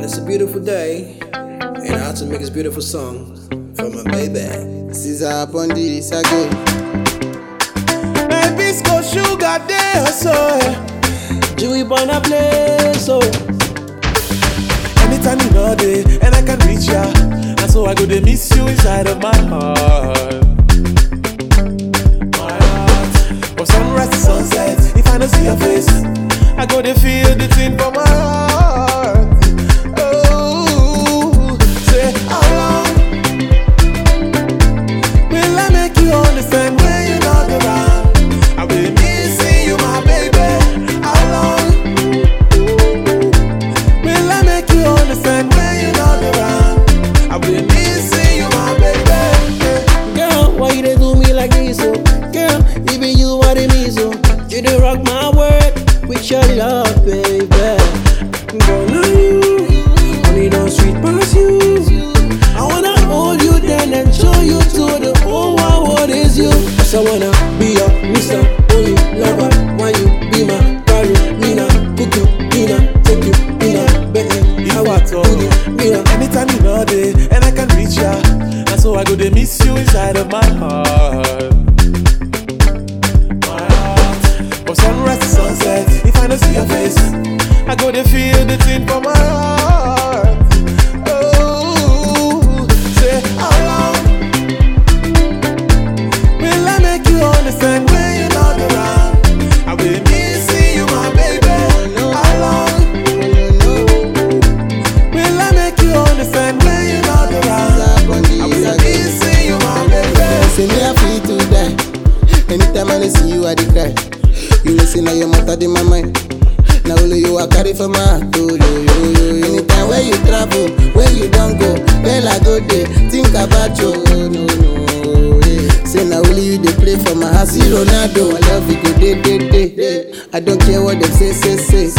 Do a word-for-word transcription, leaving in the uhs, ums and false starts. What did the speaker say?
It's a beautiful day, and I have to make this beautiful song for my baby. Caesar upon this again. My bisco sugar there, so Dewey born a place, so anytime you know day, and I can reach ya, and so I go to miss you inside of my heart. My heart. From sunrise to sunset, if I don't see your face, I go to feel the thing for my heart. Oh, say how long will I make you understand when you're not around? I will missing you, my baby. How long will I make you understand when you're not around? I will missing you, my baby. girl, why you dey do me like this, oh? Girl, even you what it means, oh? You dey rock my world with your love, baby. Girl, now you, honey, don't sweet pass you. I wanna hold you down and show you to the whole world what is you. So I wanna be your Mister Only Lover. Why you be my Carolina, Cuckoo, Nina, take you, Nina, baby. If at all, Nina. anytime you know day, and I can reach ya, and so I go to miss you inside of my heart. My heart. From sunrise to sunset, if I don't see your face, I go to feel the thing for my heart. Oh, say how long will I make you understand when you're not around? I will miss you, my baby. How long will I make you understand when you're not around? I will miss you, my baby. Say me I feel to die. Anytime I see you I dey cry. You listen now your matter in my mind. Now only you I carry for my heart. Oh, yo, yo, yo. Anytime where you travel, where you don't go, girl I go there. Think about you. Oh, no, no. Yeah. Say now only you they play for my heart. See Ronaldo, I love you go day, day, day. I don't care what them say, say, say.